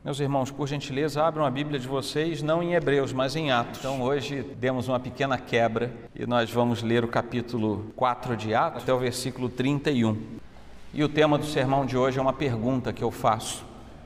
Meus irmãos, por gentileza, abram a Bíblia de vocês, não em Hebreus, mas em Atos. Então hoje demos uma pequena quebra e nós vamos ler o capítulo 4 de Atos até o versículo 31. E o tema do sermão de hoje é uma pergunta que eu faço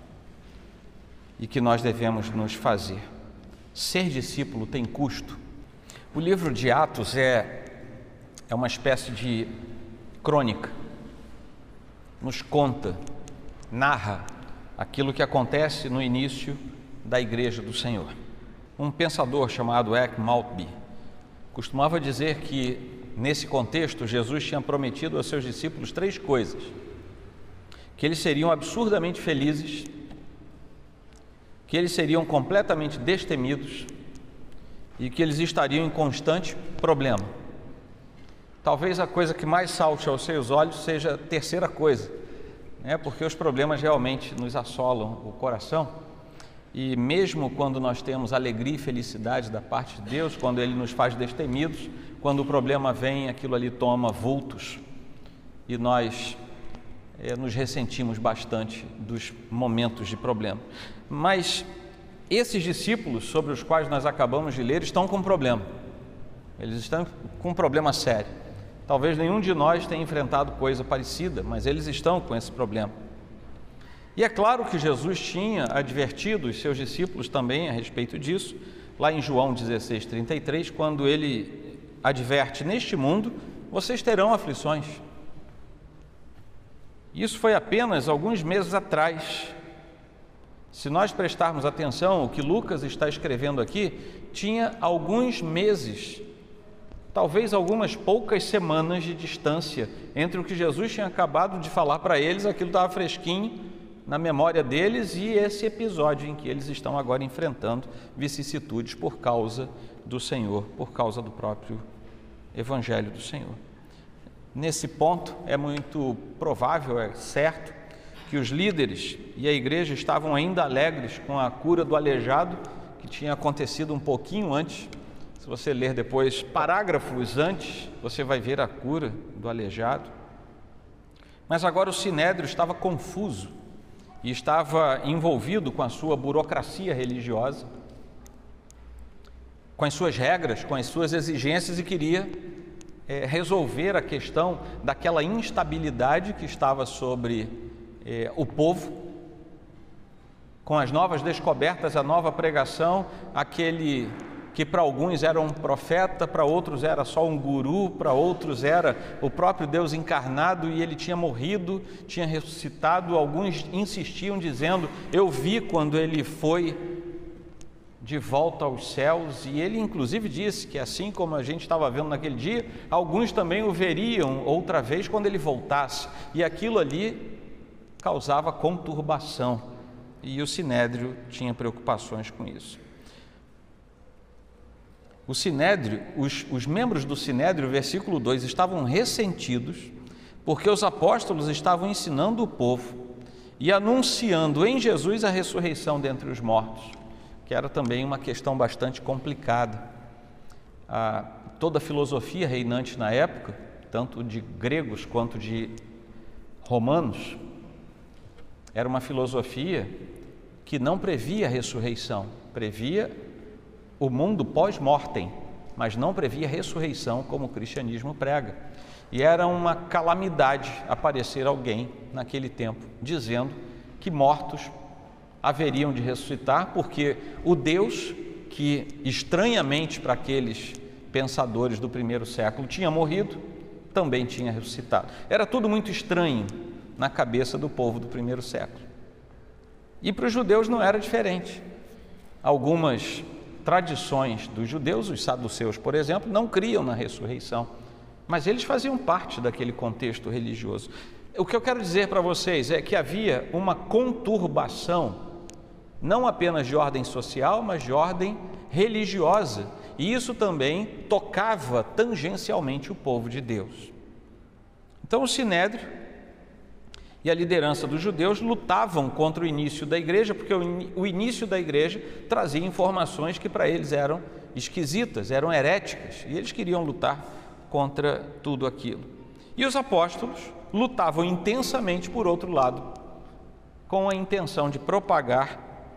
e que nós devemos nos fazer. Ser discípulo tem custo? O livro de Atos é uma espécie de crônica, nos conta, narra aquilo que acontece no início da Igreja do Senhor. Um pensador chamado Eckhart Maltby costumava dizer que, nesse contexto, Jesus tinha prometido aos seus discípulos 3 coisas: que eles seriam absurdamente felizes, que eles seriam completamente destemidos e que eles estariam em constante problema. Talvez a coisa que mais salte aos seus olhos seja a terceira coisa, porque os problemas realmente nos assolam o coração, e mesmo quando nós temos alegria e felicidade da parte de Deus, quando Ele nos faz destemidos, quando o problema vem, aquilo ali toma vultos e nós nos ressentimos bastante dos momentos de problema. Mas esses discípulos sobre os quais nós acabamos de ler estão com um problema, eles estão com um problema sério. Talvez nenhum de nós tenha enfrentado coisa parecida, mas eles estão com esse problema. E é claro que Jesus tinha advertido os seus discípulos também a respeito disso, lá em João 16:33, quando ele adverte: neste mundo vocês terão aflições. Isso foi apenas alguns meses atrás. Se nós prestarmos atenção, o que Lucas está escrevendo aqui tinha alguns meses, talvez algumas poucas semanas de distância entre o que Jesus tinha acabado de falar para eles, aquilo estava fresquinho na memória deles, e esse episódio em que eles estão agora enfrentando vicissitudes por causa do Senhor, por causa do próprio Evangelho do Senhor. Nesse ponto é muito provável, é certo, que os líderes e a igreja estavam ainda alegres com a cura do aleijado, que tinha acontecido um pouquinho antes. Se você ler depois parágrafos antes, você vai ver a cura do aleijado. Mas agora o Sinédrio estava confuso e estava envolvido com a sua burocracia religiosa, com as suas regras, com as suas exigências, e queria resolver a questão daquela instabilidade que estava sobre o povo, com as novas descobertas, a nova pregação, aquele que para alguns era um profeta, para outros era só um guru, para outros era o próprio Deus encarnado e ele tinha morrido, tinha ressuscitado. Alguns insistiam dizendo: eu vi quando ele foi de volta aos céus, e ele inclusive disse que, assim como a gente estava vendo naquele dia, alguns também o veriam outra vez quando ele voltasse, e aquilo ali causava conturbação, e o Sinédrio tinha preocupações com isso. O Sinédrio, os membros do Sinédrio, versículo 2, estavam ressentidos porque os apóstolos estavam ensinando o povo e anunciando em Jesus a ressurreição dentre os mortos, que era também uma questão bastante complicada. Toda a filosofia reinante na época, tanto de gregos quanto de romanos, era uma filosofia que não previa a ressurreição, previa o mundo pós-mortem, mas não previa ressurreição como o cristianismo prega. E era uma calamidade aparecer alguém naquele tempo dizendo que mortos haveriam de ressuscitar, porque o Deus que, estranhamente para aqueles pensadores do primeiro século, tinha morrido, também tinha ressuscitado. Era tudo muito estranho na cabeça do povo do primeiro século. E para os judeus não era diferente. Algumas tradições dos judeus, os saduceus, por exemplo, não criam na ressurreição, mas eles faziam parte daquele contexto religioso. O que eu quero dizer para vocês é que havia uma conturbação, não apenas de ordem social, mas de ordem religiosa, e isso também tocava tangencialmente o povo de Deus. Então o Sinédrio e a liderança dos judeus lutavam contra o início da igreja, porque o início da igreja trazia informações que para eles eram esquisitas, eram heréticas, e eles queriam lutar contra tudo aquilo. E os apóstolos lutavam intensamente, por outro lado, com a intenção de propagar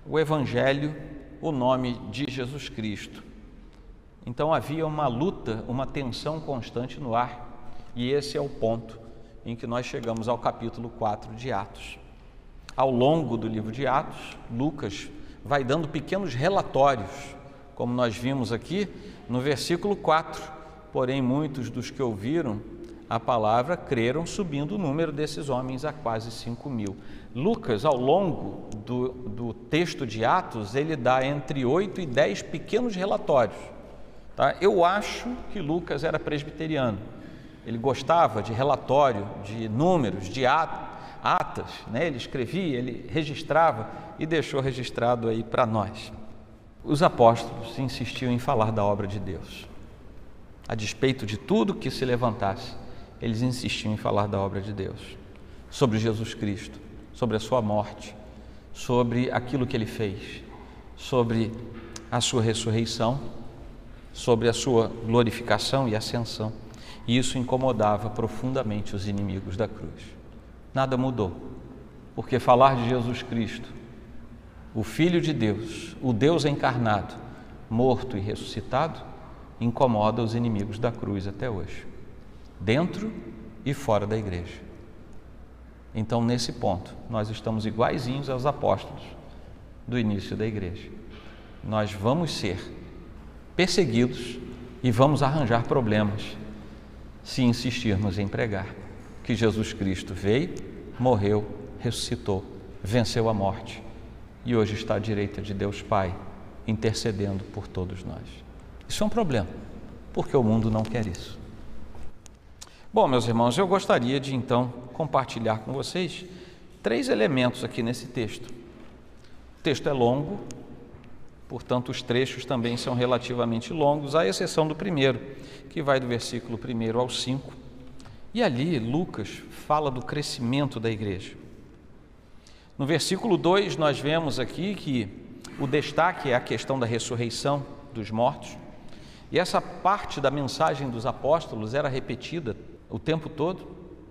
o Evangelho, o nome de Jesus Cristo. Então havia uma luta, uma tensão constante no ar, e esse é o ponto em que nós chegamos ao capítulo 4 de Atos. Ao longo do livro de Atos, Lucas vai dando pequenos relatórios, como nós vimos aqui no versículo 4. Porém, muitos dos que ouviram a palavra creram, subindo o número desses homens a quase 5.000. Lucas, ao longo do texto de Atos, ele dá entre 8 e 10 pequenos relatórios. Tá? Eu acho que Lucas era presbiteriano. Ele gostava de relatório, de números, de atas, né? Ele escrevia, ele registrava e deixou registrado aí para nós. Os apóstolos insistiam em falar da obra de Deus. A despeito de tudo que se levantasse, eles insistiam em falar da obra de Deus, sobre Jesus Cristo, sobre a sua morte, sobre aquilo que ele fez, sobre a sua ressurreição, sobre a sua glorificação e ascensão. E isso incomodava profundamente os inimigos da cruz. Nada mudou, porque falar de Jesus Cristo, o Filho de Deus, o Deus encarnado, morto e ressuscitado, incomoda os inimigos da cruz até hoje, dentro e fora da igreja. Então, nesse ponto, nós estamos iguaizinhos aos apóstolos do início da igreja. Nós vamos ser perseguidos e vamos arranjar problemas se insistirmos em pregar que Jesus Cristo veio, morreu, ressuscitou, venceu a morte e hoje está à direita de Deus Pai, intercedendo por todos nós. Isso é um problema, porque o mundo não quer isso. Bom, meus irmãos, eu gostaria de então compartilhar com vocês 3 elementos aqui nesse texto. O texto é longo, portanto os trechos também são relativamente longos, à exceção do primeiro, que vai do versículo 1 ao 5. E ali Lucas fala do crescimento da igreja. No versículo 2 nós vemos aqui que o destaque é a questão da ressurreição dos mortos. E essa parte da mensagem dos apóstolos era repetida o tempo todo.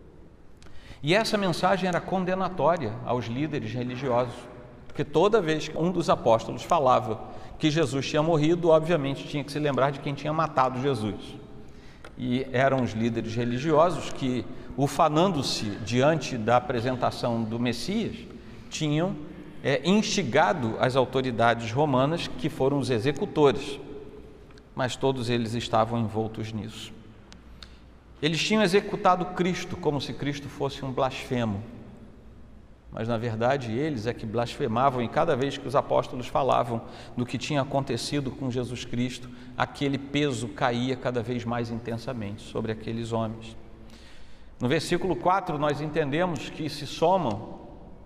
E essa mensagem era condenatória aos líderes religiosos, porque toda vez que um dos apóstolos falava que Jesus tinha morrido, obviamente tinha que se lembrar de quem tinha matado Jesus. E eram os líderes religiosos que, ufanando-se diante da apresentação do Messias, tinham instigado as autoridades romanas, que foram os executores, mas todos eles estavam envoltos nisso. Eles tinham executado Cristo como se Cristo fosse um blasfemo, mas na verdade eles é que blasfemavam, e cada vez que os apóstolos falavam do que tinha acontecido com Jesus Cristo, aquele peso caía cada vez mais intensamente sobre aqueles homens. No versículo 4 nós entendemos que se somam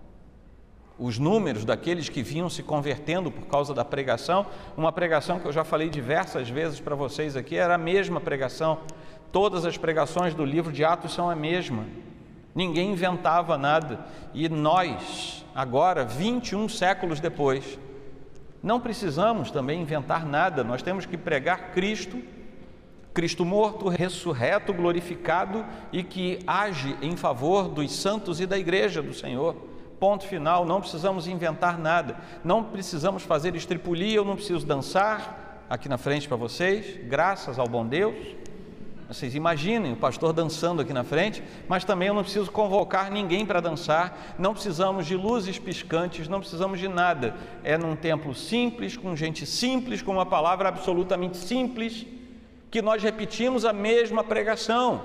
os números daqueles que vinham se convertendo por causa da pregação, uma pregação que eu já falei diversas vezes para vocês aqui, era a mesma pregação. Todas as pregações do livro de Atos são a mesma. Ninguém inventava nada. E nós, agora, 21 séculos depois, não precisamos também inventar nada. Nós temos que pregar Cristo, Cristo morto, ressurreto, glorificado e que age em favor dos santos e da igreja do Senhor. Ponto final, não precisamos inventar nada. Não precisamos fazer estripulia, eu não preciso dançar aqui na frente para vocês, graças ao bom Deus. Vocês imaginem o pastor dançando aqui na frente, mas também eu não preciso convocar ninguém para dançar, não precisamos de luzes piscantes, não precisamos de nada. É num templo simples, com gente simples, com uma palavra absolutamente simples, que nós repetimos a mesma pregação.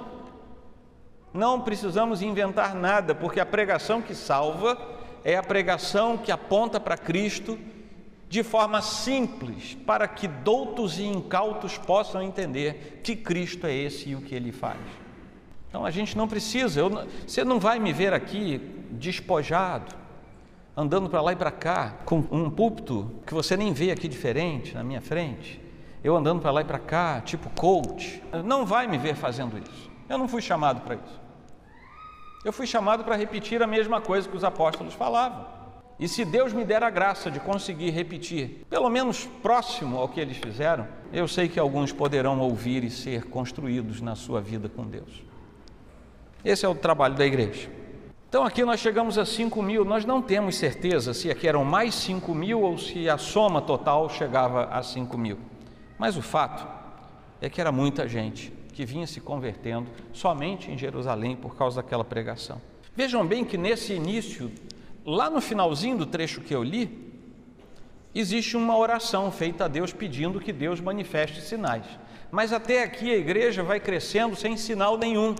Não precisamos inventar nada, porque a pregação que salva é a pregação que aponta para Cristo de forma simples, para que doutos e incautos possam entender que Cristo é esse e o que Ele faz. Então a gente não precisa, você não vai me ver aqui despojado, andando para lá e para cá, com um púlpito que você nem vê aqui diferente na minha frente, eu andando para lá e para cá, tipo coach. Não vai me ver fazendo isso. Eu não fui chamado para isso. Eu fui chamado para repetir a mesma coisa que os apóstolos falavam. E se Deus me der a graça de conseguir repetir, pelo menos próximo ao que eles fizeram, eu sei que alguns poderão ouvir e ser construídos na sua vida com Deus. Esse é o trabalho da igreja. Então aqui nós chegamos a 5.000, nós não temos certeza se aqui eram mais 5.000 ou se a soma total chegava a 5.000. Mas o fato é que era muita gente que vinha se convertendo somente em Jerusalém por causa daquela pregação. Vejam bem que nesse início, lá no finalzinho do trecho que eu li, existe uma oração feita a Deus pedindo que Deus manifeste sinais. Mas até aqui a igreja vai crescendo sem sinal nenhum.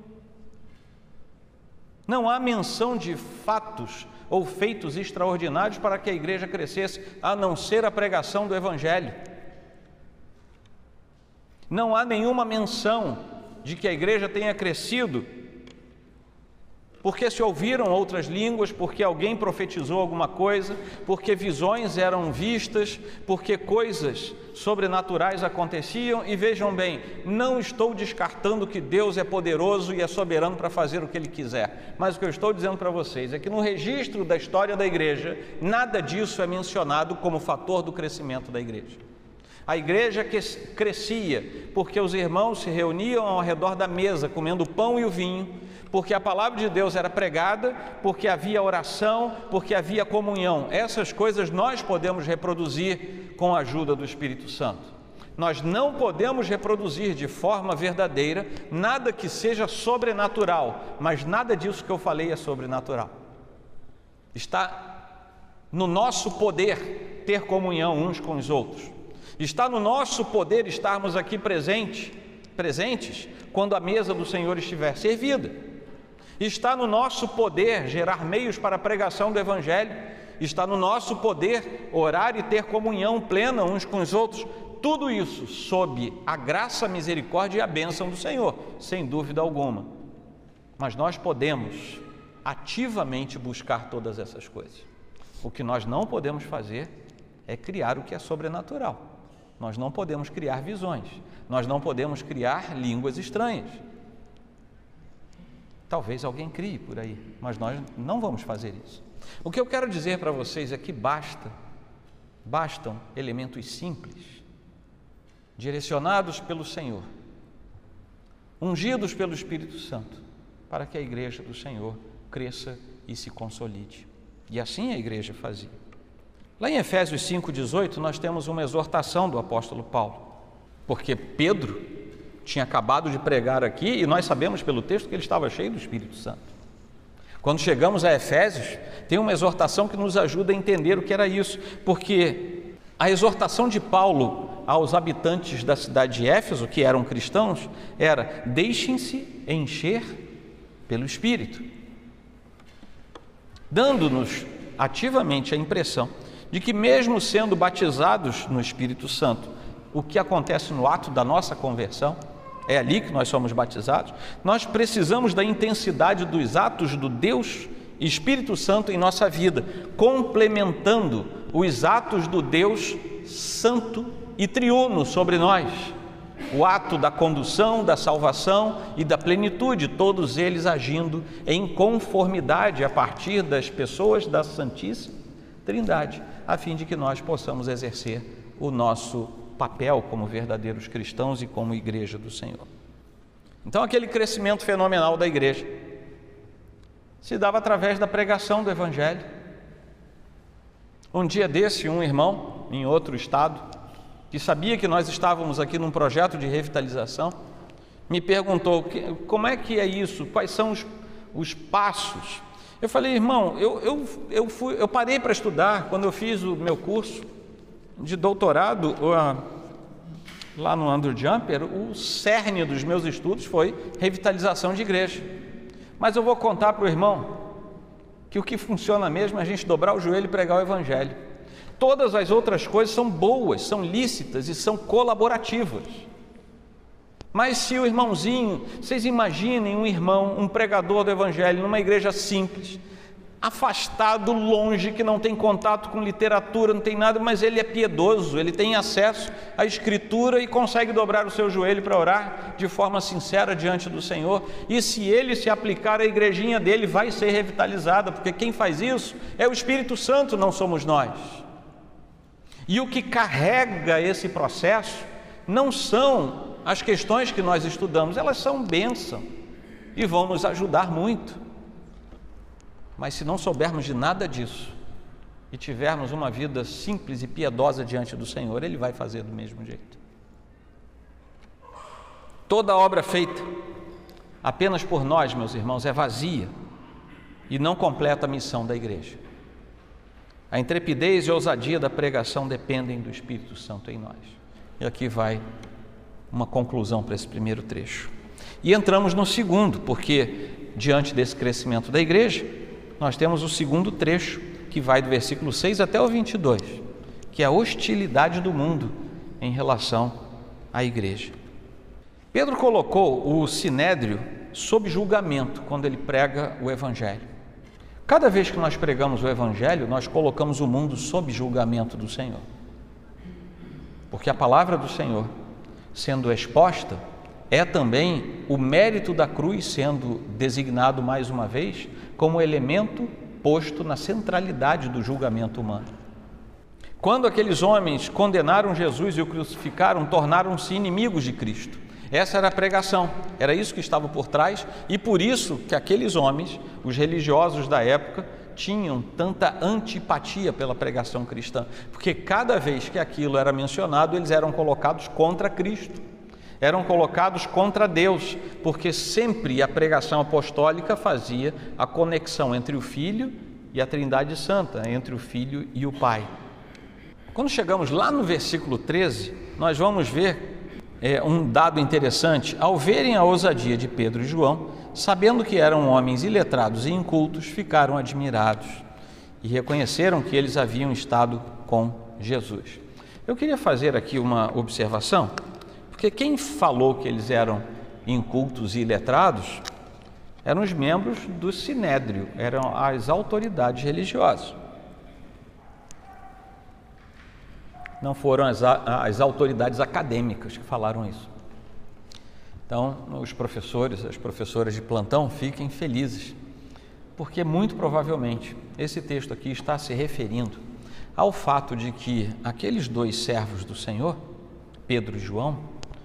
Não há menção de fatos ou feitos extraordinários para que a igreja crescesse, a não ser a pregação do Evangelho. Não há nenhuma menção de que a igreja tenha crescido porque se ouviram outras línguas, porque alguém profetizou alguma coisa, porque visões eram vistas, porque coisas sobrenaturais aconteciam. E vejam bem, não estou descartando que Deus é poderoso e é soberano para fazer o que Ele quiser, mas o que eu estou dizendo para vocês é que no registro da história da igreja, nada disso é mencionado como fator do crescimento da igreja. A igreja crescia porque os irmãos se reuniam ao redor da mesa, comendo o pão e o vinho, porque a palavra de Deus era pregada, porque havia oração, porque havia comunhão. Essas coisas nós podemos reproduzir com a ajuda do Espírito Santo. Nós não podemos reproduzir de forma verdadeira nada que seja sobrenatural, mas nada disso que eu falei é sobrenatural. Está no nosso poder ter comunhão uns com os outros. Está no nosso poder estarmos aqui presentes quando a mesa do Senhor estiver servida. Está no nosso poder gerar meios para a pregação do Evangelho. Está no nosso poder orar e ter comunhão plena uns com os outros. Tudo isso sob a graça, a misericórdia e a bênção do Senhor, sem dúvida alguma. Mas nós podemos ativamente buscar todas essas coisas. O que nós não podemos fazer é criar o que é sobrenatural. Nós não podemos criar visões, nós não podemos criar línguas estranhas. Talvez alguém crie por aí, mas nós não vamos fazer isso. O que eu quero dizer para vocês é que bastam elementos simples, direcionados pelo Senhor, ungidos pelo Espírito Santo, para que a igreja do Senhor cresça e se consolide. E assim a igreja fazia. Lá em Efésios 5,18, nós temos uma exortação do apóstolo Paulo, porque Pedro tinha acabado de pregar aqui e nós sabemos pelo texto que ele estava cheio do Espírito Santo. Quando chegamos a Efésios, tem uma exortação que nos ajuda a entender o que era isso, porque a exortação de Paulo aos habitantes da cidade de Éfeso, que eram cristãos, era: deixem-se encher pelo Espírito, dando-nos ativamente a impressão de que mesmo sendo batizados no Espírito Santo, o que acontece no ato da nossa conversão, é ali que nós somos batizados, nós precisamos da intensidade dos atos do Deus Espírito Santo em nossa vida, complementando os atos do Deus Santo e Triuno sobre nós. O ato da condução, da salvação e da plenitude, todos eles agindo em conformidade a partir das pessoas da Santíssima Trindade, a fim de que nós possamos exercer o nosso papel como verdadeiros cristãos e como igreja do Senhor. Então aquele crescimento fenomenal da igreja se dava através da pregação do Evangelho. Um dia desse, um irmão em outro estado, que sabia que nós estávamos aqui num projeto de revitalização, me perguntou: como é que é isso? Quais são os passos? Eu falei: irmão, eu parei para estudar quando eu fiz o meu curso de doutorado lá no Andrew Jumper. O cerne dos meus estudos foi revitalização de igreja. Mas eu vou contar para o irmão que o que funciona mesmo é a gente dobrar o joelho e pregar o Evangelho. Todas as outras coisas são boas, são lícitas e são colaborativas. Mas se o irmãozinho, vocês imaginem um irmão, um pregador do Evangelho numa igreja simples, afastado, longe, que não tem contato com literatura, não tem nada, mas ele é piedoso, ele tem acesso à Escritura e consegue dobrar o seu joelho para orar de forma sincera diante do Senhor. E se ele se aplicar, a igrejinha dele vai ser revitalizada, porque quem faz isso é o Espírito Santo, não somos nós. E o que carrega esse processo não são as questões que nós estudamos, elas são bênção e vão nos ajudar muito. Mas se não soubermos de nada disso e tivermos uma vida simples e piedosa diante do Senhor, Ele vai fazer do mesmo jeito. Toda obra feita apenas por nós, meus irmãos, é vazia e não completa a missão da igreja. A intrepidez e a ousadia da pregação dependem do Espírito Santo em nós. E aqui vai uma conclusão para esse primeiro trecho. E entramos no segundo, porque diante desse crescimento da igreja, nós temos o segundo trecho, que vai do versículo 6 até o 22, que é a hostilidade do mundo em relação à igreja. Pedro colocou o sinédrio sob julgamento quando ele prega o Evangelho. Cada vez que nós pregamos o Evangelho, nós colocamos o mundo sob julgamento do Senhor. Porque a palavra do Senhor, sendo exposta, é também o mérito da cruz sendo designado mais uma vez como elemento posto na centralidade do julgamento humano. Quando aqueles homens condenaram Jesus e o crucificaram, tornaram-se inimigos de Cristo. Essa era a pregação, era isso que estava por trás, e por isso que aqueles homens, os religiosos da época, tinham tanta antipatia pela pregação cristã, porque cada vez que aquilo era mencionado, eles eram colocados contra Cristo, eram colocados contra Deus, porque sempre a pregação apostólica fazia a conexão entre o Filho e a Trindade Santa, entre o Filho e o Pai. Quando chegamos lá no versículo 13, nós vamos ver um dado interessante. Ao verem a ousadia de Pedro e João, sabendo que eram homens iletrados e incultos, ficaram admirados e reconheceram que eles haviam estado com Jesus. Eu queria fazer aqui uma observação, porque quem falou que eles eram incultos e iletrados eram os membros do Sinédrio, eram as autoridades religiosas. Não foram as autoridades acadêmicas que falaram isso. Então, os professores, as professoras de plantão, fiquem felizes, porque muito provavelmente esse texto aqui está se referindo ao fato de que aqueles dois servos do Senhor, Pedro e João,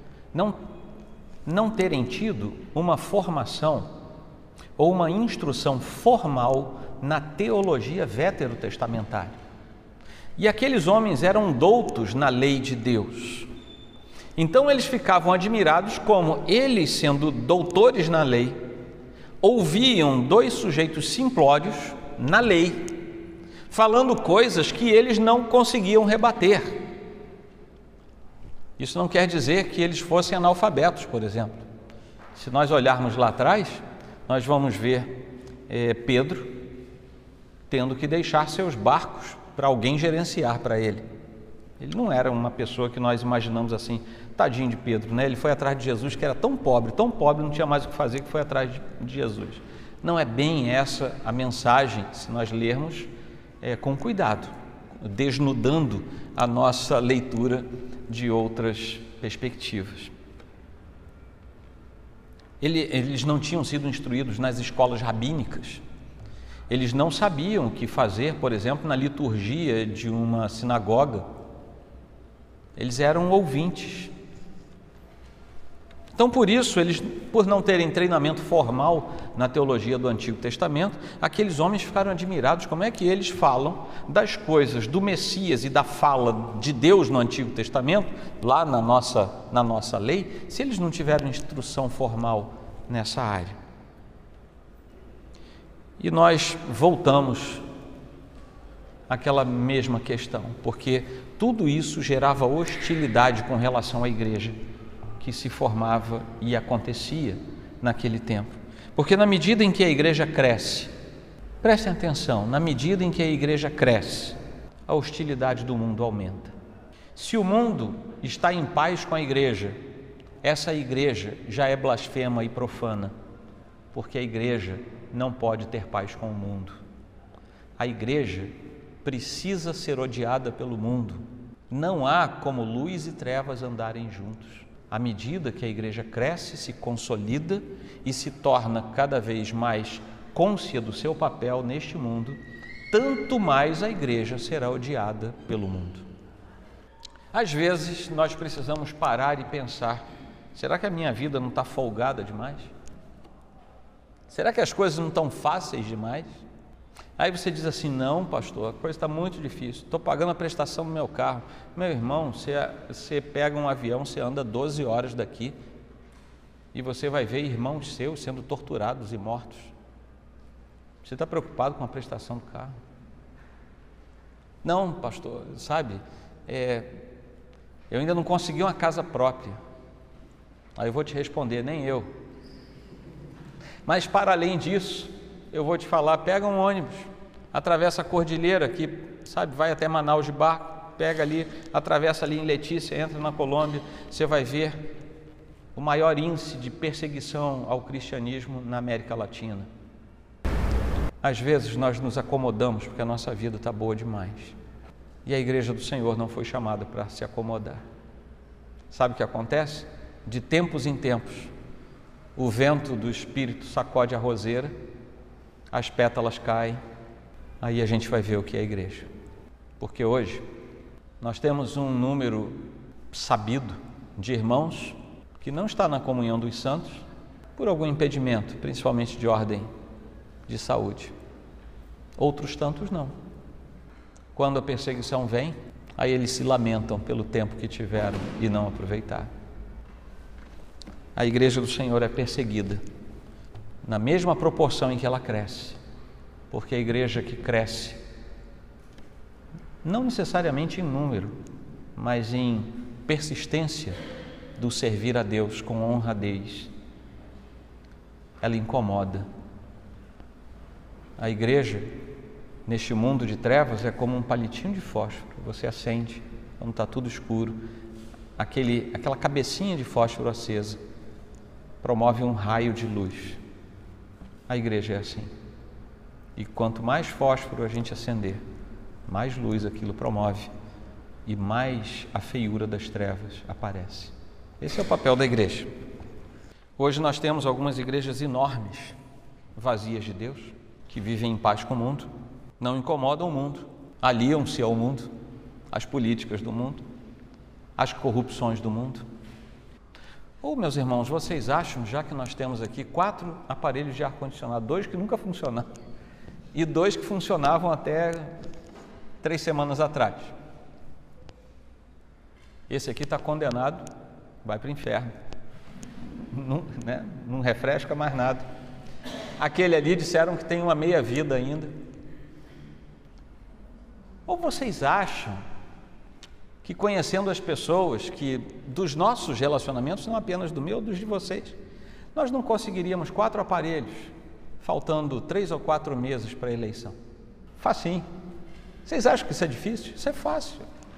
não terem tido uma formação ou uma instrução formal na teologia veterotestamentária. E aqueles homens eram doutos na lei de Deus. Então eles ficavam admirados como eles, sendo doutores na lei, ouviam dois sujeitos simplórios na lei, falando coisas que eles não conseguiam rebater. Isso não quer dizer que eles fossem analfabetos, por exemplo. Se nós olharmos lá atrás, nós vamos ver Pedro tendo que deixar seus barcos para alguém gerenciar para ele. Ele não era uma pessoa que nós imaginamos assim, tadinho de Pedro, né? Ele foi atrás de Jesus, que era tão pobre, não tinha mais o que fazer, que foi atrás de Jesus. Não é bem essa a mensagem, se nós lermos com cuidado, desnudando a nossa leitura de outras perspectivas. Eles não tinham sido instruídos nas escolas rabínicas. Eles não sabiam o que fazer, por exemplo, na liturgia de uma sinagoga. Eles eram ouvintes. Então, por isso, por não terem treinamento formal na teologia do Antigo Testamento, aqueles homens ficaram admirados como é que eles falam das coisas do Messias e da fala de Deus no Antigo Testamento, lá na nossa lei, se eles não tiveram instrução formal nessa área. E nós voltamos àquela mesma questão, porque tudo isso gerava hostilidade com relação à igreja que se formava e acontecia naquele tempo. Porque na medida em que a igreja cresce, prestem atenção, na medida em que a igreja cresce, a hostilidade do mundo aumenta. Se o mundo está em paz com a igreja, essa igreja já é blasfema e profana, porque a igreja não pode ter paz com o mundo. A igreja precisa ser odiada pelo mundo. Não há como luz e trevas andarem juntos. À medida que a igreja cresce, se consolida e se torna cada vez mais cônscia do seu papel neste mundo, tanto mais a igreja será odiada pelo mundo. Às vezes nós precisamos parar e pensar: será que a minha vida não está folgada demais? Será que as coisas não estão fáceis demais? Aí você diz assim: não, pastor, a coisa está muito difícil, estou pagando a prestação do meu carro. Meu irmão, você pega um avião, você anda 12 horas daqui e você vai ver irmãos seus sendo torturados e mortos. Você está preocupado com a prestação do carro? Não, pastor, sabe, eu ainda não consegui uma casa própria. Aí eu vou te responder: nem eu. Mas para além disso, eu vou te falar: pega um ônibus, atravessa a cordilheira aqui, sabe, vai até Manaus de barco, pega ali, atravessa ali em Letícia, entra na Colômbia, você vai ver o maior índice de perseguição ao cristianismo na América Latina. Às vezes nós nos acomodamos porque a nossa vida está boa demais. E a igreja do Senhor não foi chamada para se acomodar. Sabe o que acontece? De tempos em tempos, o vento do Espírito sacode a roseira, as pétalas caem, aí a gente vai ver o que é a igreja. Porque hoje nós temos um número sabido de irmãos que não está na comunhão dos santos por algum impedimento, principalmente de ordem de saúde. Outros tantos não. Quando a perseguição vem, aí eles se lamentam pelo tempo que tiveram e não aproveitaram. A igreja do Senhor é perseguida na mesma proporção em que ela cresce, porque a igreja que cresce, não necessariamente em número, mas em persistência do servir a Deus com honradez, ela incomoda. A igreja, neste mundo de trevas, é como um palitinho de fósforo. Você acende quando está tudo escuro, aquela cabecinha de fósforo acesa promove um raio de luz. A igreja é assim. E quanto mais fósforo a gente acender, mais luz aquilo promove e mais a feiura das trevas aparece. Esse é o papel da igreja. Hoje nós temos algumas igrejas enormes, vazias de Deus, que vivem em paz com o mundo, não incomodam o mundo, aliam-se ao mundo, às políticas do mundo, às corrupções do mundo. Ou, meus irmãos, vocês acham, já que nós temos aqui 4 aparelhos de ar-condicionado, 2 que nunca funcionaram e 2 que funcionavam até 3 semanas atrás. Esse aqui está condenado, vai para o inferno, não refresca mais nada. Aquele ali disseram que tem uma meia-vida ainda. Ou vocês acham que, conhecendo as pessoas, que dos nossos relacionamentos, não apenas do meu, dos de vocês, nós não conseguiríamos 4 aparelhos, faltando 3 ou 4 meses para a eleição? Facinho. Vocês acham que isso é difícil? Isso é fácil.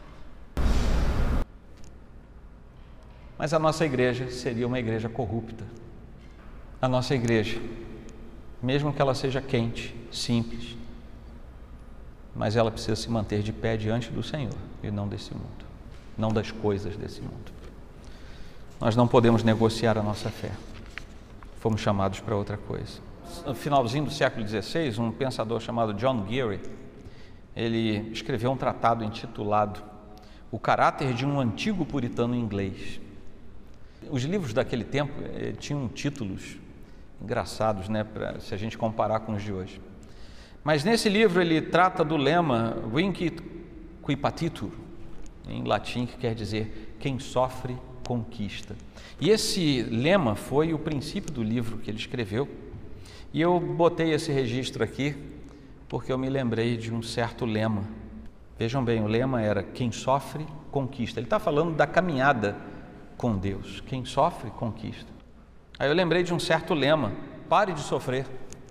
Mas a nossa igreja seria uma igreja corrupta. A nossa igreja, mesmo que ela seja quente, simples, mas ela precisa se manter de pé diante do Senhor e não desse mundo, não das coisas desse mundo. Nós não podemos negociar a nossa fé. Fomos chamados para outra coisa. No finalzinho do século XVI, um pensador chamado John Geary, ele escreveu um tratado intitulado O Caráter de um Antigo Puritano Inglês. Os livros daquele tempo tinham títulos engraçados, se a gente comparar com os de hoje. Mas nesse livro ele trata do lema Vinci qui patitur, em latim, que quer dizer quem sofre conquista. E esse lema foi o princípio do livro que ele escreveu. E eu botei esse registro aqui porque eu me lembrei de um certo lema. Vejam bem, o lema era quem sofre conquista. Ele está falando da caminhada com Deus. Quem sofre conquista. Aí eu lembrei de um certo lema: pare de sofrer,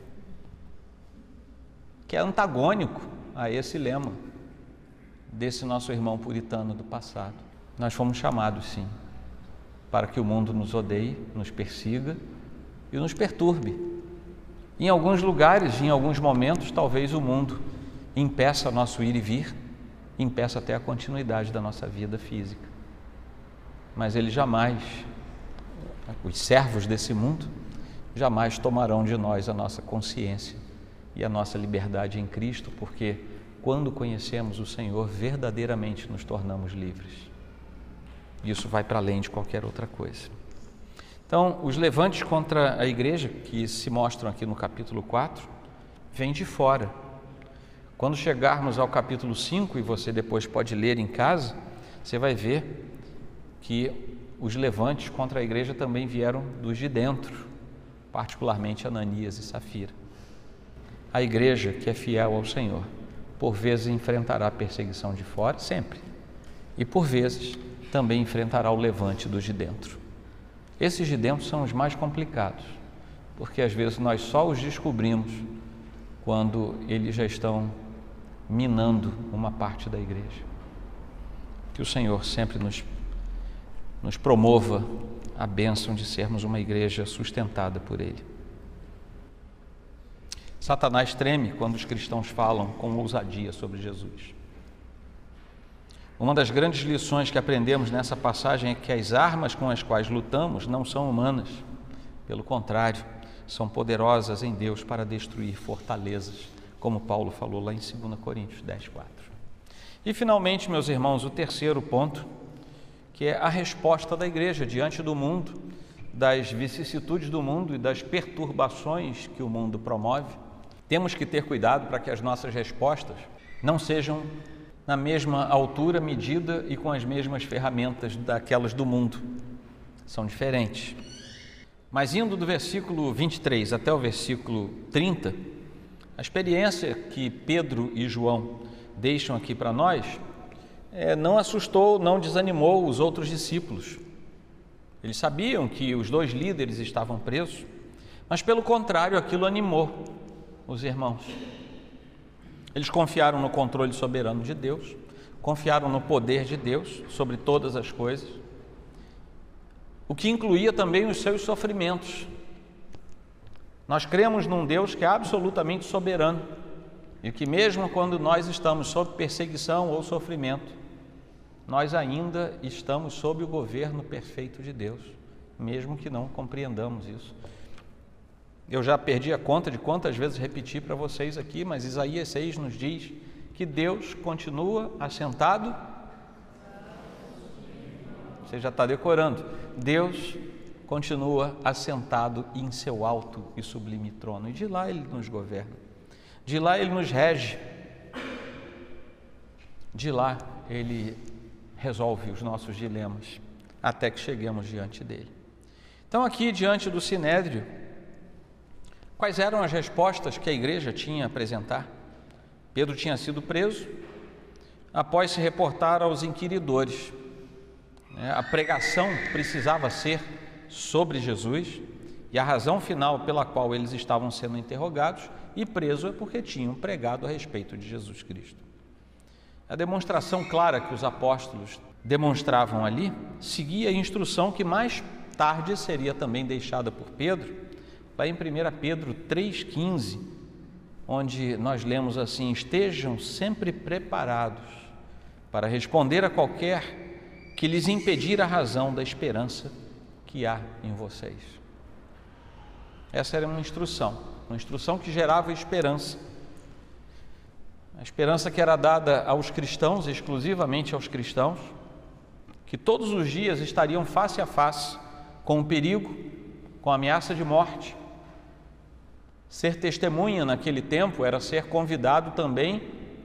que é antagônico a esse lema desse nosso irmão puritano do passado. Nós fomos chamados, sim, para que o mundo nos odeie, nos persiga e nos perturbe. Em alguns lugares, em alguns momentos, talvez o mundo impeça nosso ir e vir, impeça até a continuidade da nossa vida física. Mas ele jamais, os servos desse mundo, jamais tomarão de nós a nossa consciência e a nossa liberdade em Cristo, porque quando conhecemos o Senhor, verdadeiramente nos tornamos livres. Isso vai para além de qualquer outra coisa. Então, os levantes contra a igreja, que se mostram aqui no capítulo 4, vêm de fora, Quando chegarmos ao capítulo 5, e você depois pode ler em casa, você vai ver que os levantes contra a igreja também vieram dos de dentro, particularmente Ananias e Safira. A igreja que é fiel ao Senhor, por vezes enfrentará a perseguição de fora, sempre, e por vezes também enfrentará o levante dos de dentro. Esses de dentro são os mais complicados, porque às vezes nós só os descobrimos quando eles já estão minando uma parte da igreja. Que o Senhor sempre nos promova a bênção de sermos uma igreja sustentada por Ele. Satanás treme quando os cristãos falam com ousadia sobre Jesus. Uma das grandes lições que aprendemos nessa passagem é que as armas com as quais lutamos não são humanas. Pelo contrário, são poderosas em Deus para destruir fortalezas, como Paulo falou lá em 2 Coríntios 10:4. E finalmente, meus irmãos, o terceiro ponto, que é a resposta da igreja diante do mundo, das vicissitudes do mundo e das perturbações que o mundo promove. Temos que ter cuidado para que as nossas respostas não sejam na mesma altura, medida e com as mesmas ferramentas daquelas do mundo. São diferentes. Mas indo do versículo 23 até o versículo 30, a experiência que Pedro e João deixam aqui para nós não assustou, não desanimou os outros discípulos. Eles sabiam que os dois líderes estavam presos, mas pelo contrário, aquilo animou os irmãos. Eles confiaram no controle soberano de Deus, confiaram no poder de Deus sobre todas as coisas, o que incluía também os seus sofrimentos. Nós cremos num Deus que é absolutamente soberano e que mesmo quando nós estamos sob perseguição ou sofrimento, nós ainda estamos sob o governo perfeito de Deus, mesmo que não compreendamos isso. Eu já perdi a conta de quantas vezes repeti para vocês aqui, mas Isaías 6 nos diz que Deus continua assentado. Você já está decorando. Deus continua assentado em seu alto e sublime trono, e de lá Ele nos governa, de lá Ele nos rege, de lá Ele resolve os nossos dilemas, até que cheguemos diante dEle. Então aqui diante do Sinédrio, quais eram as respostas que a igreja tinha a apresentar? Pedro tinha sido preso após se reportar aos inquiridores. A pregação precisava ser sobre Jesus, e a razão final pela qual eles estavam sendo interrogados e presos é porque tinham pregado a respeito de Jesus Cristo. A demonstração clara que os apóstolos demonstravam ali seguia a instrução que mais tarde seria também deixada por Pedro, lá em 1 Pedro 3,15, onde nós lemos assim: estejam sempre preparados para responder a qualquer que lhes impedir a razão da esperança que há em vocês. Essa era uma instrução que gerava esperança. A esperança que era dada aos cristãos, exclusivamente aos cristãos, que todos os dias estariam face a face com o perigo, com a ameaça de morte. Ser testemunha naquele tempo era ser convidado também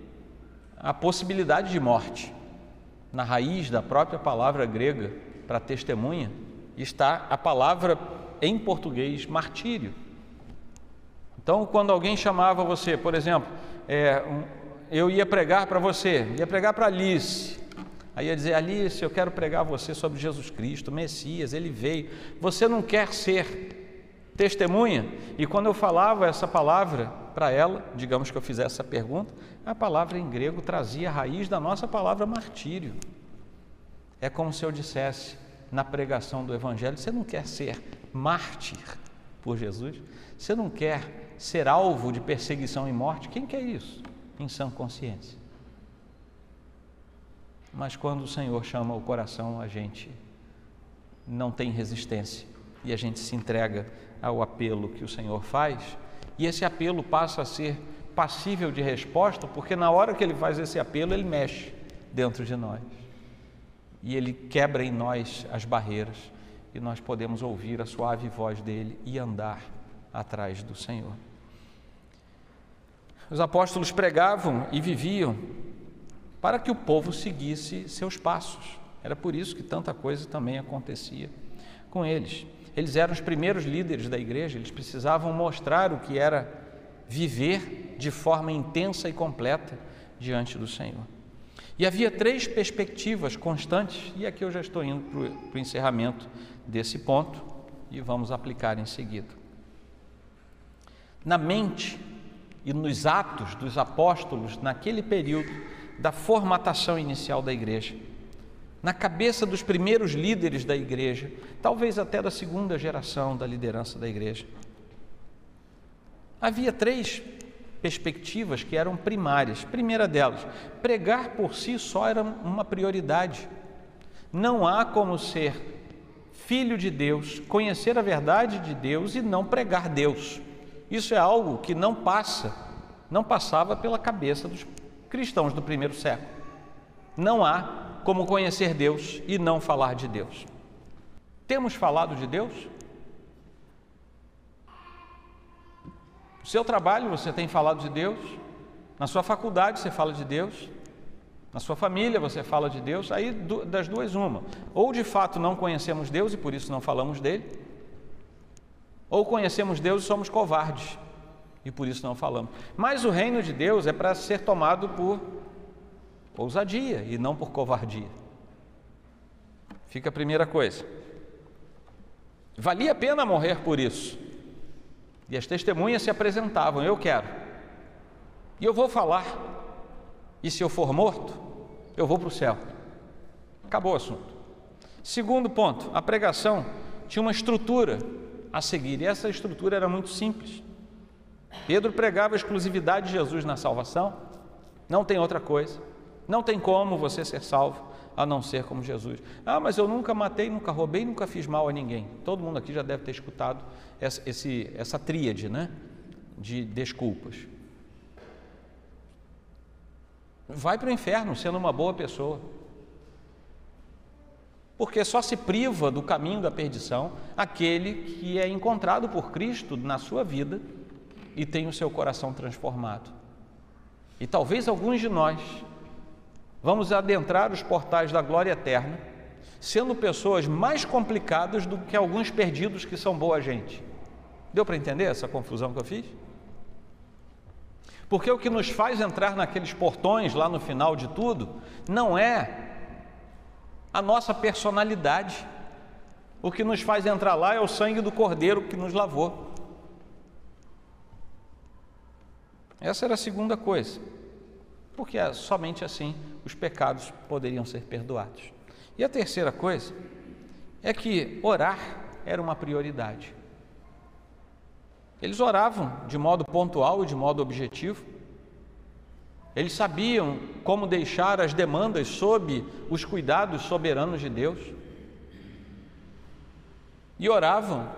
à possibilidade de morte. Na raiz da própria palavra grega para testemunha está a palavra em português martírio. Então, quando alguém chamava você, por exemplo, eu ia pregar para você, ia pregar para Alice, aí ia dizer: Alice, eu quero pregar a você sobre Jesus Cristo, Messias, Ele veio, você não quer ser testemunha? E quando eu falava essa palavra para ela, digamos que eu fizesse essa pergunta, a palavra em grego trazia a raiz da nossa palavra martírio. É como se eu dissesse na pregação do Evangelho: você não quer ser mártir por Jesus? Você não quer ser alvo de perseguição e morte? Quem quer isso em sã consciência? Mas quando o Senhor chama o coração, a gente não tem resistência e a gente se entrega ao apelo que o Senhor faz, e esse apelo passa a ser passível de resposta, porque na hora que Ele faz esse apelo, Ele mexe dentro de nós e Ele quebra em nós as barreiras, e nós podemos ouvir a suave voz dEle e andar atrás do Senhor. Os apóstolos pregavam e viviam para que o povo seguisse seus passos. Era por isso que tanta coisa também acontecia com eles. Eles eram os primeiros líderes da igreja, eles precisavam mostrar o que era viver de forma intensa e completa diante do Senhor. E havia 3 perspectivas constantes, e aqui eu já estou indo para o encerramento desse ponto, e vamos aplicar em seguida. Na mente e nos atos dos apóstolos, naquele período da formatação inicial da igreja, na cabeça dos primeiros líderes da igreja, talvez até da segunda geração da liderança da igreja, havia 3 perspectivas que eram primárias. Primeira delas, pregar por si só era uma prioridade. Não há como ser filho de Deus, conhecer a verdade de Deus e não pregar Deus. Isso é algo que não passava pela cabeça dos cristãos do primeiro século. Não há como conhecer Deus e não falar de Deus. Temos falado de Deus? No seu trabalho você tem falado de Deus? Na sua faculdade você fala de Deus? Na sua família você fala de Deus? Aí das duas uma. Ou de fato não conhecemos Deus e por isso não falamos dele, ou conhecemos Deus e somos covardes e por isso não falamos. Mas o reino de Deus é para ser tomado por ousadia e não por covardia. Fica a primeira coisa. Valia a pena morrer por isso. E as testemunhas se apresentavam: eu quero, e eu vou falar, e se eu for morto, eu vou para o céu. Acabou o assunto. Segundo ponto, a pregação tinha uma estrutura a seguir, e essa estrutura era muito simples. Pedro pregava a exclusividade de Jesus na salvação, não tem outra coisa, não tem como você ser salvo a não ser como Jesus. Ah, mas eu nunca matei, nunca roubei, nunca fiz mal a ninguém. Todo mundo aqui já deve ter escutado essa tríade, né, de desculpas. Vai para o inferno sendo uma boa pessoa, porque só se priva do caminho da perdição aquele que é encontrado por Cristo na sua vida e tem o seu coração transformado. E talvez alguns de nós vamos adentrar os portais da glória eterna sendo pessoas mais complicadas do que alguns perdidos que são boa gente. Deu para entender essa confusão que eu fiz? Porque o que nos faz entrar naqueles portões lá no final de tudo não é a nossa personalidade. O que nos faz entrar lá é o sangue do Cordeiro que nos lavou. Essa era a segunda coisa, porque somente assim os pecados poderiam ser perdoados. E a terceira coisa é que orar era uma prioridade. Eles oravam de modo pontual e de modo objetivo. Eles sabiam como deixar as demandas sob os cuidados soberanos de Deus. E oravam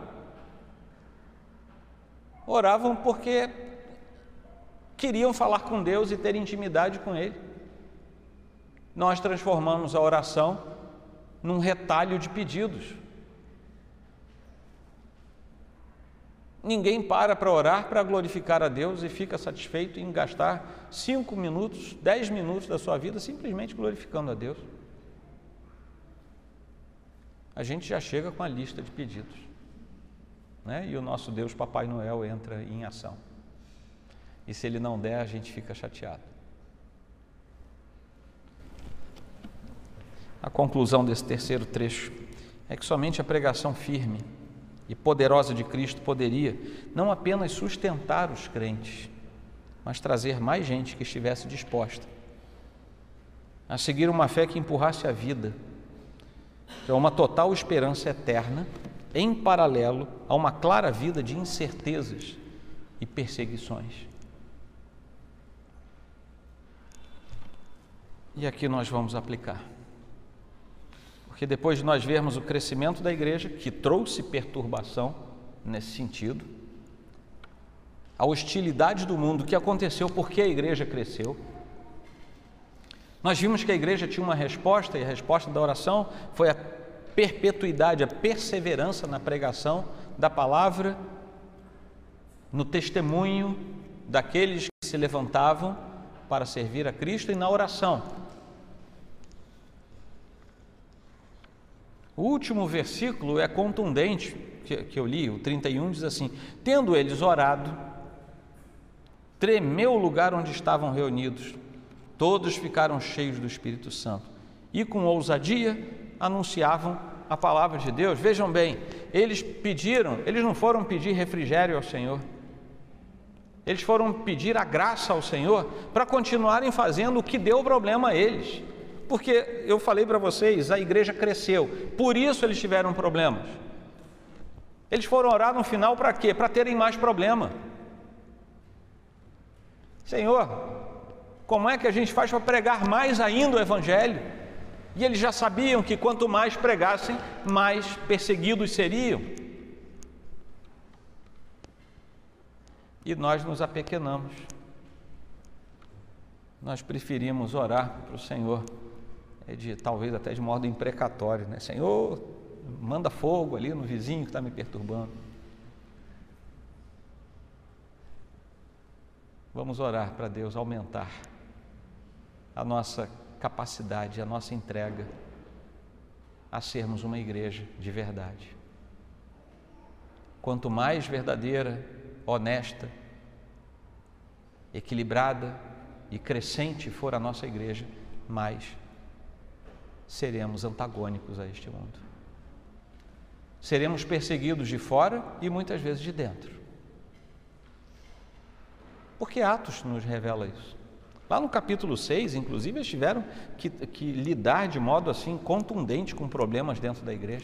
porque queriam falar com Deus e ter intimidade com Ele. Nós transformamos a oração num retalho de pedidos. Ninguém para orar para glorificar a Deus e fica satisfeito em gastar 5 minutos, 10 minutos da sua vida simplesmente glorificando a Deus. A gente já chega com a lista de pedidos, né? E o nosso Deus Papai Noel entra em ação. E se ele não der, a gente fica chateado. A conclusão desse terceiro trecho é que somente a pregação firme e poderosa de Cristo poderia não apenas sustentar os crentes, mas trazer mais gente que estivesse disposta a seguir uma fé que empurrasse a vida para uma total esperança eterna, em paralelo a uma clara vida de incertezas e perseguições. E aqui nós vamos aplicar. Porque depois de nós vermos o crescimento da igreja, que trouxe perturbação nesse sentido, a hostilidade do mundo que aconteceu porque a igreja cresceu, nós vimos que a igreja tinha uma resposta, e a resposta da oração foi a perpetuidade, a perseverança na pregação da palavra, no testemunho daqueles que se levantavam para servir a Cristo e na oração. O último versículo é contundente, que eu li, o 31, diz assim: tendo eles orado, tremeu o lugar onde estavam reunidos, todos ficaram cheios do Espírito Santo e com ousadia anunciavam a palavra de Deus. Vejam bem, eles não foram pedir refrigério ao Senhor, eles foram pedir a graça ao Senhor para continuarem fazendo o que deu problema a eles, porque eu falei para vocês, a igreja cresceu, por isso eles tiveram problemas. Eles foram orar no final para quê? Para terem mais problema. Senhor, como é que a gente faz para pregar mais ainda o Evangelho? E eles já sabiam que quanto mais pregassem, mais perseguidos seriam. E nós nos apequenamos. Nós preferimos orar para o Senhor, talvez até de modo imprecatório, né? Senhor, manda fogo ali no vizinho que está me perturbando. Vamos orar para Deus aumentar a nossa capacidade, a nossa entrega a sermos uma igreja de verdade. Quanto mais verdadeira, honesta, equilibrada e crescente for a nossa igreja, mais seremos antagônicos a este mundo. Seremos perseguidos de fora e muitas vezes de dentro. Porque Atos nos revela isso. Lá no capítulo 6, inclusive, eles tiveram que lidar de modo assim contundente com problemas dentro da igreja.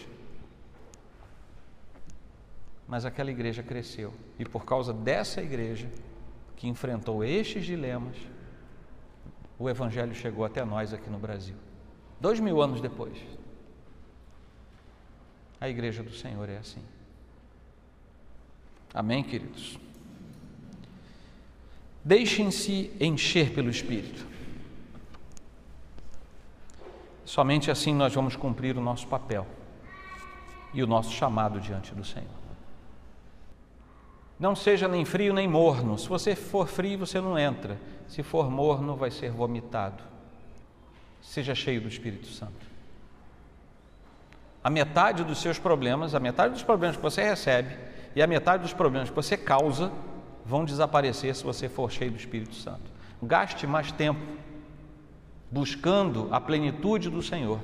Mas aquela igreja cresceu, e por causa dessa igreja que enfrentou estes dilemas, o Evangelho chegou até nós aqui no Brasil. 2000 anos depois, a igreja do Senhor é assim. Amém, queridos? Deixem-se encher pelo Espírito. Somente assim nós vamos cumprir o nosso papel e o nosso chamado diante do Senhor. Não seja nem frio nem morno. Se você for frio, você não entra. Se for morno, vai ser vomitado. Seja cheio do Espírito Santo. A metade dos seus problemas, a metade dos problemas que você recebe e a metade dos problemas que você causa vão desaparecer se você for cheio do Espírito Santo. Gaste mais tempo buscando a plenitude do Senhor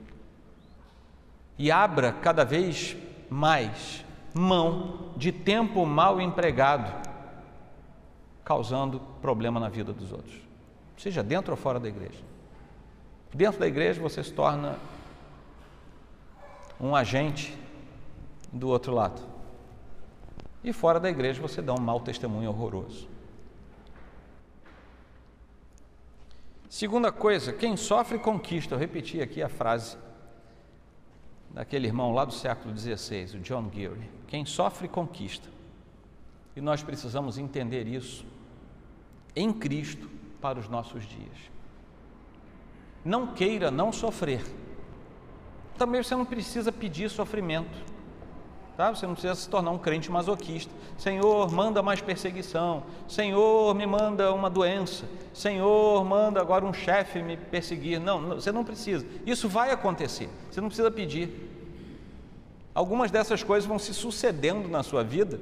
e abra cada vez mais mão de tempo mal empregado, causando problema na vida dos outros, seja dentro ou fora da igreja. Dentro da igreja você se torna um agente do outro lado, e fora da igreja você dá um mau testemunho horroroso. Segunda coisa, quem sofre conquista. Eu repeti aqui a frase daquele irmão lá do século XVI, o John Geary. Quem sofre conquista. E nós precisamos entender isso em Cristo para os nossos dias. Não queira não sofrer. Também você não precisa pedir sofrimento. Tá? Você não precisa se tornar um crente masoquista. Senhor, manda mais perseguição. Senhor, me manda uma doença. Senhor, manda agora um chefe me perseguir. Não, você não precisa. Isso vai acontecer. Você não precisa pedir. Algumas dessas coisas vão se sucedendo na sua vida.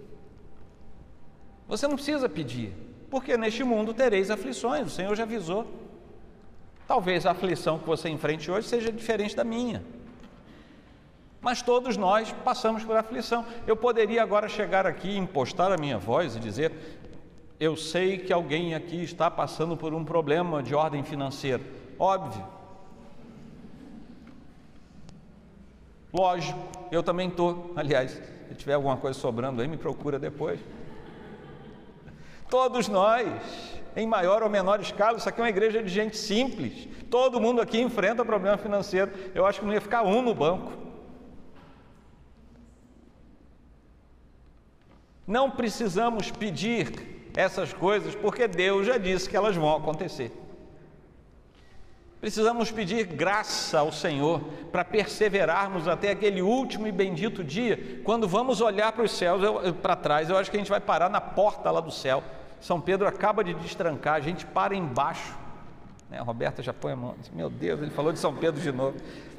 Você não precisa pedir, porque neste mundo tereis aflições. O Senhor já avisou. Talvez a aflição que você enfrente hoje seja diferente da minha. Mas todos nós passamos por aflição. Eu poderia agora chegar aqui, impostar a minha voz e dizer: eu sei que alguém aqui está passando por um problema de ordem financeira. Óbvio. Lógico, eu também estou. Aliás, se tiver alguma coisa sobrando aí, me procura depois. Todos nós, em maior ou menor escala. Isso aqui é uma igreja de gente simples. Todo mundo aqui enfrenta problema financeiro. Eu acho que não ia ficar um no banco. Não precisamos pedir essas coisas, porque Deus já disse que elas vão acontecer. Precisamos pedir graça ao Senhor para perseverarmos até aquele último e bendito dia, quando vamos olhar para os céus, para trás. Eu acho que a gente vai parar na porta lá do céu. São Pedro acaba de destrancar, a gente para embaixo, né? A Roberta já põe a mão, meu Deus, ele falou de São Pedro de novo.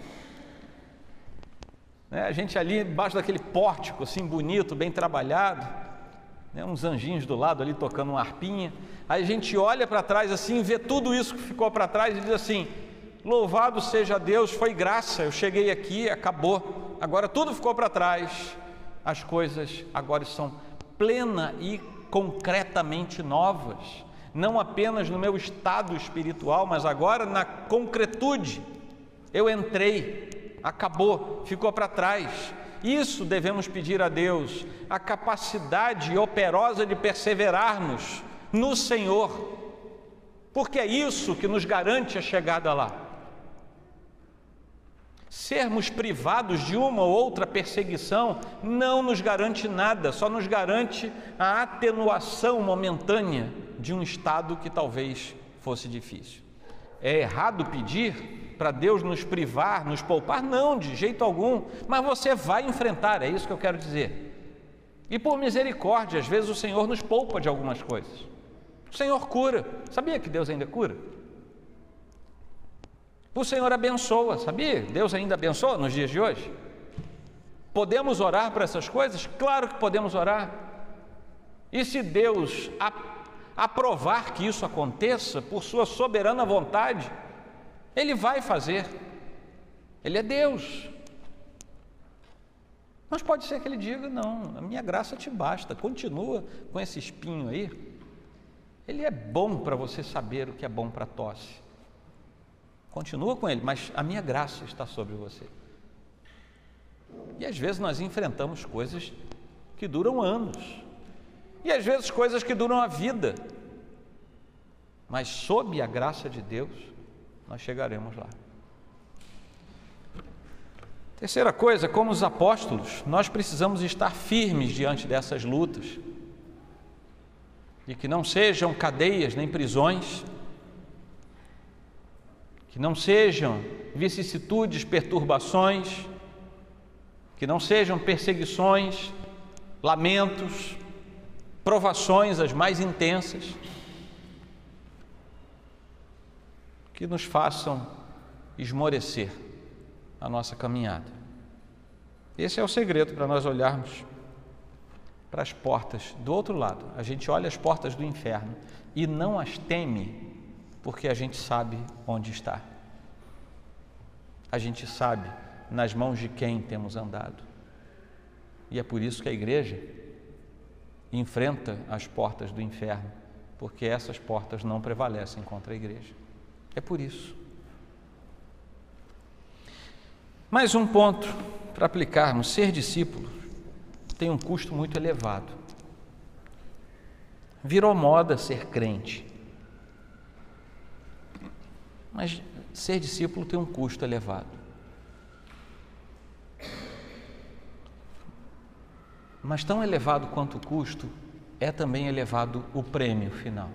A gente ali embaixo daquele pórtico assim bonito, bem trabalhado, né? Uns anjinhos do lado ali tocando uma harpinha. Aí a gente olha para trás assim, vê tudo isso que ficou para trás e diz assim: louvado seja Deus, foi graça, eu cheguei aqui, acabou, agora tudo ficou para trás. As coisas agora são plena e concretamente novas, não apenas no meu estado espiritual, mas agora na concretude. Eu entrei, acabou, ficou para trás. Isso devemos pedir a Deus, a capacidade operosa de perseverarmos no Senhor, porque é isso que nos garante a chegada lá. Sermos privados de uma ou outra perseguição não nos garante nada, só nos garante a atenuação momentânea de um estado que talvez fosse difícil. É errado pedir para Deus nos privar, nos poupar? Não, de jeito algum, mas você vai enfrentar, é isso que eu quero dizer. E por misericórdia, às vezes o Senhor nos poupa de algumas coisas. O Senhor cura, sabia que Deus ainda cura? O Senhor abençoa, sabia? Deus ainda abençoa nos dias de hoje. Podemos orar para essas coisas? Claro que podemos orar. E se Deus aprovar que isso aconteça, por sua soberana vontade, Ele vai fazer. Ele é Deus. Mas pode ser que Ele diga: não, a minha graça te basta, continua com esse espinho aí. Ele é bom para você saber o que é bom para a tosse. Continua com ele, mas a minha graça está sobre você. E às vezes nós enfrentamos coisas que duram anos, e às vezes coisas que duram a vida, mas sob a graça de Deus nós chegaremos lá. Terceira coisa, como os apóstolos, nós precisamos estar firmes diante dessas lutas, e que não sejam cadeias nem prisões, que não sejam vicissitudes, perturbações, que não sejam perseguições, lamentos, provações as mais intensas, que nos façam esmorecer a nossa caminhada. Esse é o segredo para nós olharmos para as portas do outro lado. A gente olha as portas do inferno e não as teme, porque a gente sabe onde está. A gente sabe nas mãos de quem temos andado. E é por isso que a igreja enfrenta as portas do inferno, porque essas portas não prevalecem contra a igreja. É por isso. Mais um ponto para aplicarmos: ser discípulo tem um custo muito elevado. Virou moda ser crente, mas ser discípulo tem um custo elevado. Mas tão elevado quanto o custo, é também elevado o prêmio final.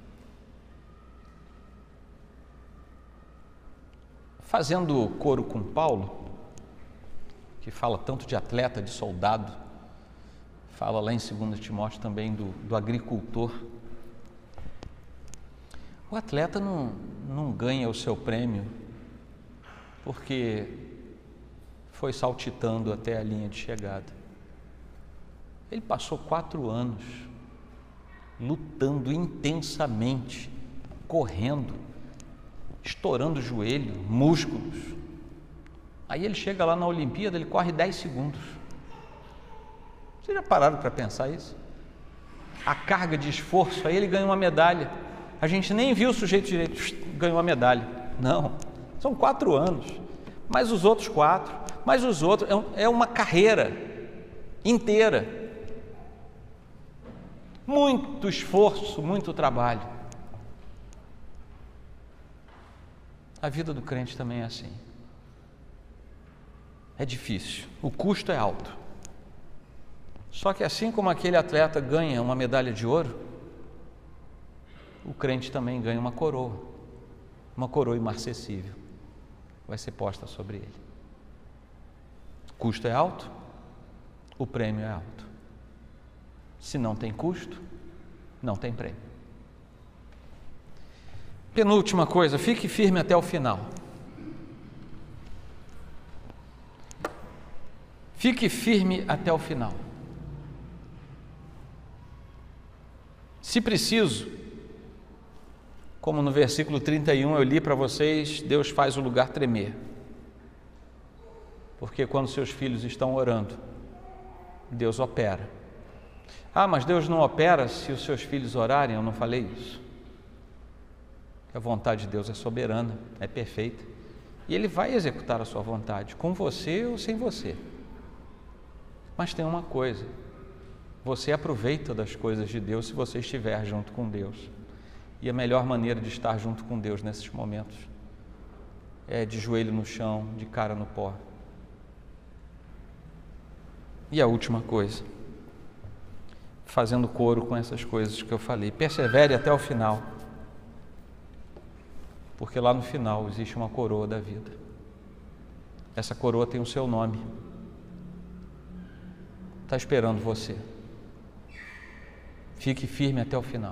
Fazendo coro com Paulo, que fala tanto de atleta, de soldado, fala lá em 2 Timóteo também do agricultor. O atleta não ganha o seu prêmio porque foi saltitando até a linha de chegada. Ele passou 4 anos lutando intensamente, correndo, estourando o joelho, músculos. Aí ele chega lá na Olimpíada, ele corre 10 segundos. Vocês já pararam para pensar isso? A carga de esforço, aí ele ganha uma medalha. A gente nem viu o sujeito direito, ganhou a medalha. Não, são 4 anos, mais os outros 4, mais os outros, é uma carreira inteira. Muito esforço, muito trabalho. A vida do crente também é assim. É difícil, o custo é alto. Só que assim como aquele atleta ganha uma medalha de ouro, o crente também ganha uma coroa imarcessível, vai ser posta sobre ele. O custo é alto, o prêmio é alto. Se não tem custo, não tem prêmio. Penúltima coisa, fique firme até o final. Fique firme até o final. Se preciso, como no versículo 31 eu li para vocês, Deus faz o lugar tremer. Porque quando seus filhos estão orando, Deus opera. Ah, mas Deus não opera se os seus filhos orarem? Eu não falei isso. A vontade de Deus é soberana, é perfeita. E Ele vai executar a sua vontade, com você ou sem você. Mas tem uma coisa, você aproveita das coisas de Deus se você estiver junto com Deus. E a melhor maneira de estar junto com Deus nesses momentos é de joelho no chão, de cara no pó. E a última coisa, fazendo coro com essas coisas que eu falei, persevere até o final, porque lá no final existe uma coroa da vida. Essa coroa tem o seu nome, está esperando você. Fique firme até o final.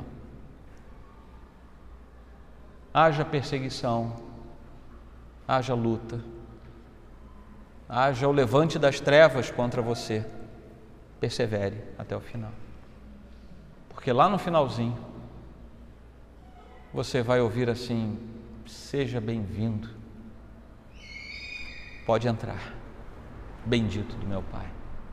Haja perseguição, haja luta, haja o levante das trevas contra você, persevere até o final. Porque lá no finalzinho, você vai ouvir assim: seja bem-vindo, pode entrar, bendito do meu Pai.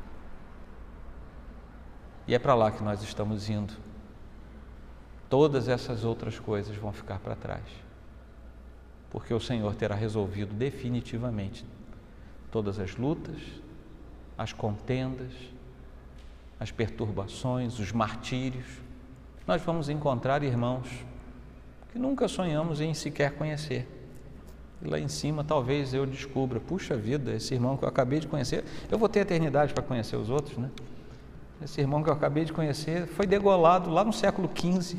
E é para lá que nós estamos indo. Todas essas outras coisas vão ficar para trás, porque o Senhor terá resolvido definitivamente todas as lutas, as contendas, as perturbações, os martírios. Nós vamos encontrar irmãos que nunca sonhamos em sequer conhecer. E lá em cima talvez eu descubra, puxa vida, esse irmão que eu acabei de conhecer, eu vou ter eternidade para conhecer os outros, né? Esse irmão que eu acabei de conhecer foi degolado lá no século XV.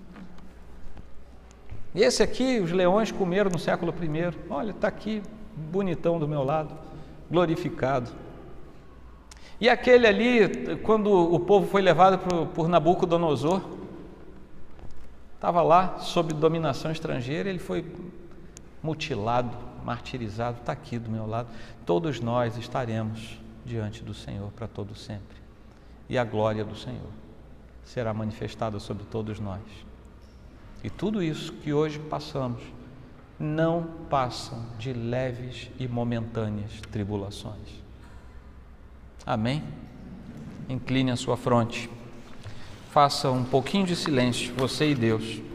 E esse aqui, os leões comeram no século I. Olha, está aqui, bonitão do meu lado, glorificado. E aquele ali, quando o povo foi levado por Nabucodonosor, estava lá sob dominação estrangeira, ele foi mutilado, martirizado, está aqui do meu lado. Todos nós estaremos diante do Senhor para todo sempre. E a glória do Senhor será manifestada sobre todos nós. E tudo isso que hoje passamos não passam de leves e momentâneas tribulações. Amém? Incline a sua fronte. Faça um pouquinho de silêncio, você e Deus.